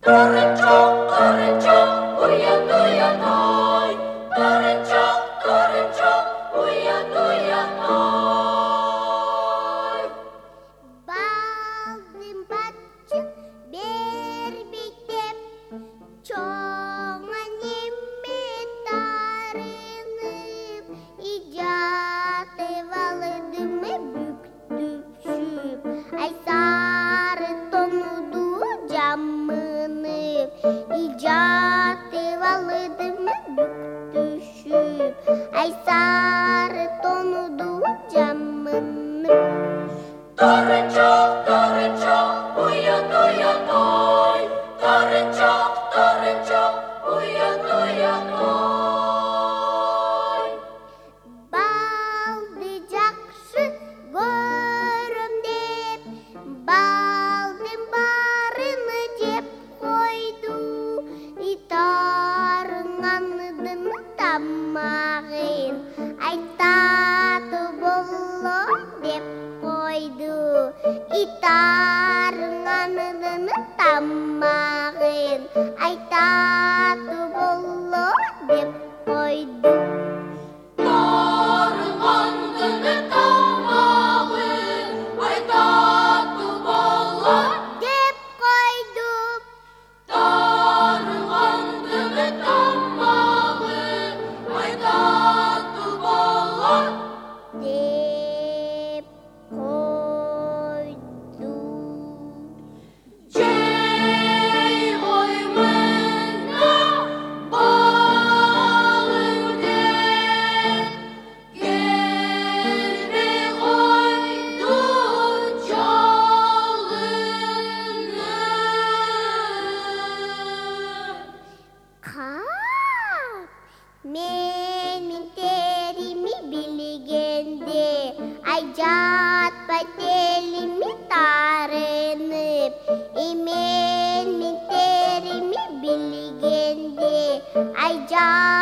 Тырынчок, уян, уян, ой. Тырынчок, уян, уян, ой. Балдым батчын бербектеп, чоңа неме тарынып, ижаты валыдымы бүктүшүп, ай сары тонуду жамынып, ижаты валыдымы бүктүшүп, ай сары тонуду жамынып. Тырынчок, уян, уян, ой. Тырынчок, уян, уян, ой. Балды жакшы көрөм деп, балдын барыны жеп койду, итарыңандын тамагын, ай татуу боло деп койду, итарыңандын тамагын, ай татуу боло деп койду. Тарыңандын тамагын, ай татуу боло деп койду. Тарыңандын тамагын, ай татуу боло деп койду. Жей оймына балыңдеп, келбей койду жалынып. Кап менин терими билгенде, ай жатпай телими тарынып, менин терими билгенде, ай